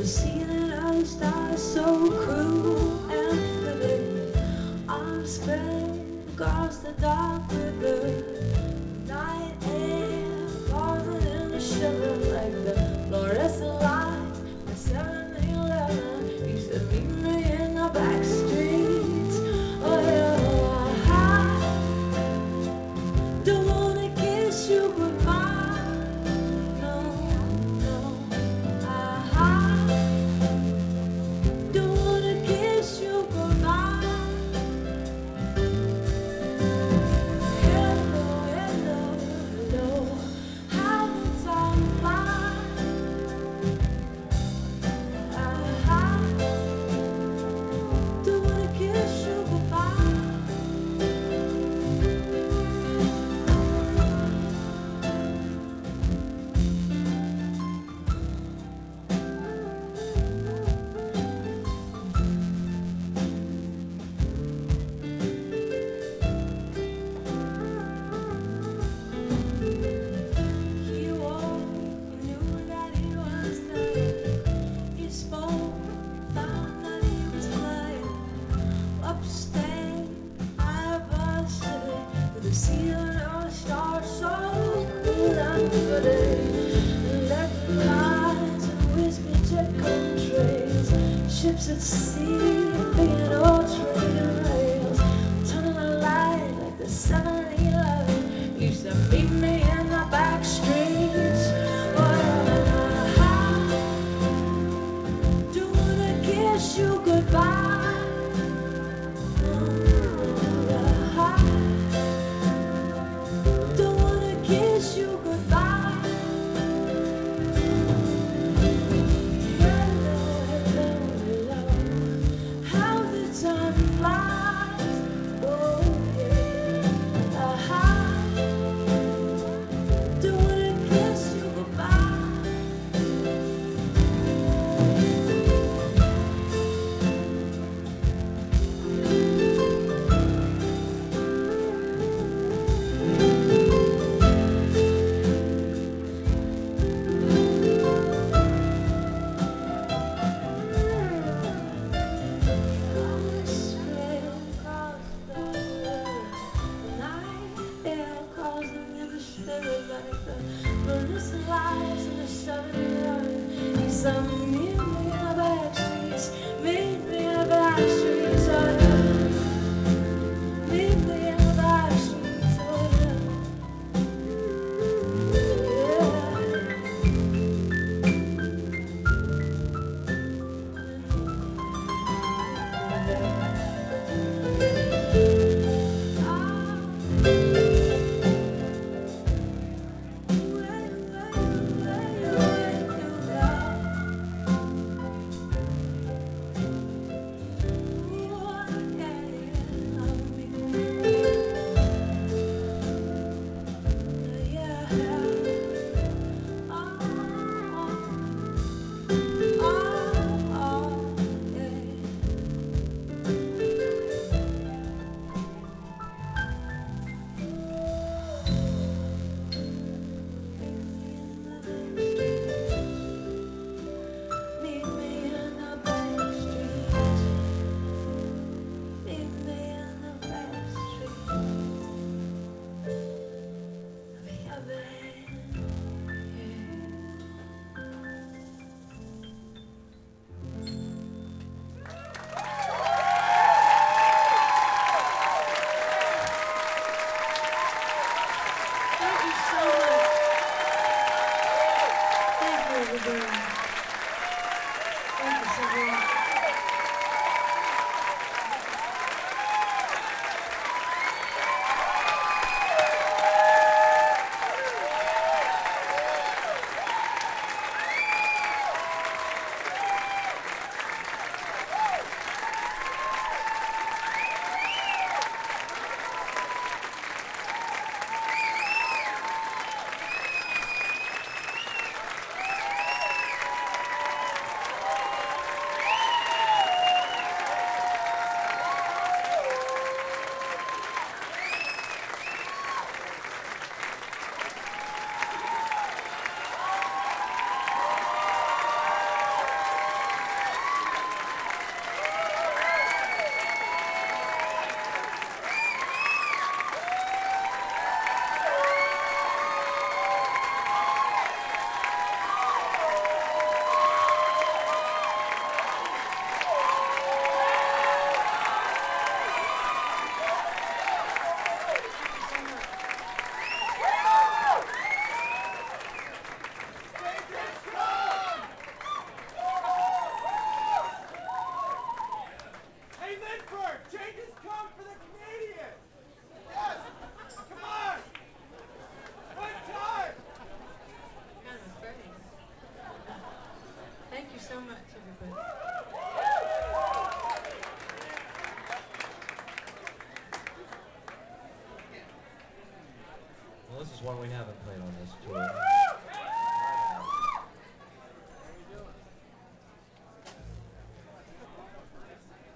ceiling of the stars, so cruel and fitting. Arms spread across the dark river. Night air falling in a shiver like the fluorescent lights in 7-Eleven. Used to meet me in the back streets. Oh yeah, I don't wanna kiss you goodbye. No, no, I don't wanna kiss you goodbye. Hello, hello, hello. How the time flies. I don't wanna kiss you goodbye. He walked, he knew that he was there. He spoke, found that he was playing upstairs, high above the city, with the ceiling of the stars so cool and footing. Electric lights and whiskey chicken trays, ships at sea, being all train rails, turning the light like the 7-Eleven. Used to meet me in the back streets. I don't wanna kiss you goodbye. I don't wanna kiss you goodbye. Hello, hello, hello. How the time flies. Oh yeah. Don't wanna kiss you goodbye. Well, this is one we haven't played on this tour.